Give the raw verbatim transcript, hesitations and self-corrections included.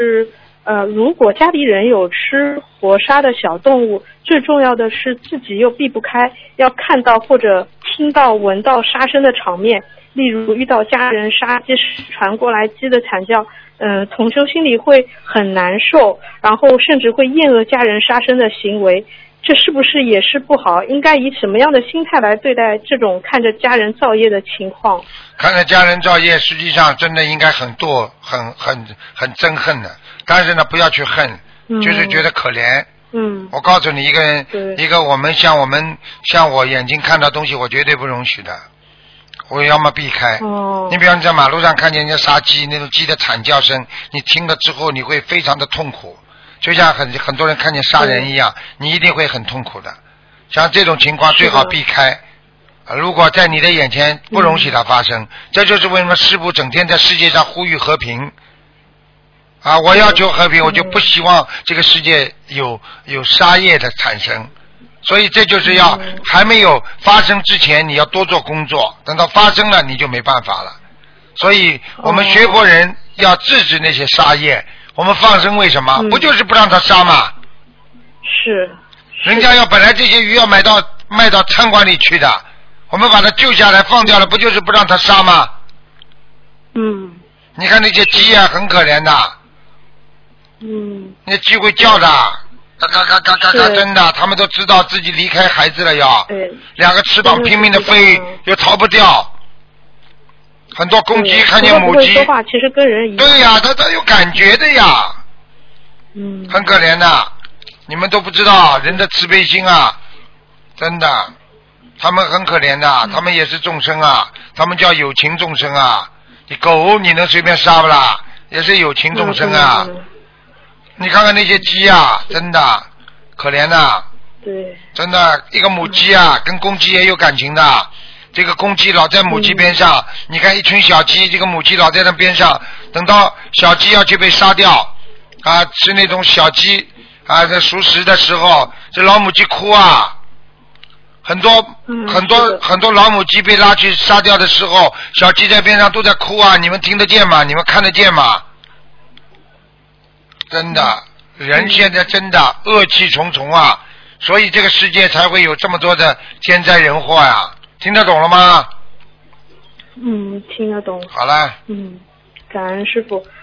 呃，如果家里人有吃活杀的小动物，最重要的是自己又避不开，要看到或者听到、闻到杀生的场面，例如遇到家人杀鸡传过来鸡的惨叫，嗯、呃，同修心里会很难受，然后甚至会厌恶家人杀生的行为，这是不是也是不好？应该以什么样的心态来对待这种看着家人造业的情况？ 看着家人造业，实际上真的应该很堕、很很很憎恨的。但是呢，不要去恨， 嗯、 就是觉得可怜。 嗯。 我告诉你，一个人，一个我们像我们像我眼睛看到东西，我绝对不容许的，我要么避开。 哦。 你比方你在马路上看见人家杀鸡，那种鸡的惨叫声，你听了之后你会非常的痛苦。就像很很多人看见杀人一样，你一定会很痛苦的。像这种情况最好避开。如果在你的眼前不容许它发生，嗯、这就是为什么师父整天在世界上呼吁和平。啊，我要求和平，我就不希望这个世界有有杀业的产生。所以这就是要还没有发生之前，你要多做工作，等到发生了你就没办法了。所以我们学佛人要制止那些杀业。我们放生为什么？ 嗯、 不就是不让他杀吗？ 是。 人家要本来这些鱼要买到卖到餐馆里去的，我们把它救下来放掉了，不就是不让他杀吗？ 嗯。 你看那些鸡啊，很可怜的。 嗯。 那鸡会叫的，嘎嘎嘎嘎嘎嘎，真的，他们都知道自己离开孩子了要。 对。 两个翅膀拼命的飞，又逃不掉。很多公鸡看见母鸡， 说话其实跟人一样。 对呀，它它有感觉的呀。 嗯。 很可怜的，你们都不知道人的慈悲心啊，真的，他们很可怜的，嗯、他们也是众生啊，他们叫有情众生啊。你狗你能随便杀不啦？也是有情众生啊。嗯嗯、你看看那些鸡啊，真的可怜的。 对。真的，一个母鸡啊，嗯、跟公鸡也有感情的。这个公鸡老在母鸡边上，嗯、你看一群小鸡，这个母鸡老在那边上，等到小鸡要去被杀掉啊，吃那种小鸡啊，在熟食的时候，这老母鸡哭啊，很多、嗯、很多很多老母鸡被拉去杀掉的时候，小鸡在边上都在哭啊，你们听得见吗？你们看得见吗？真的，人现在真的恶气重重啊，所以这个世界才会有这么多的天灾人祸呀。听得懂了吗？ 嗯，听得懂。 好了。 嗯，感恩师父。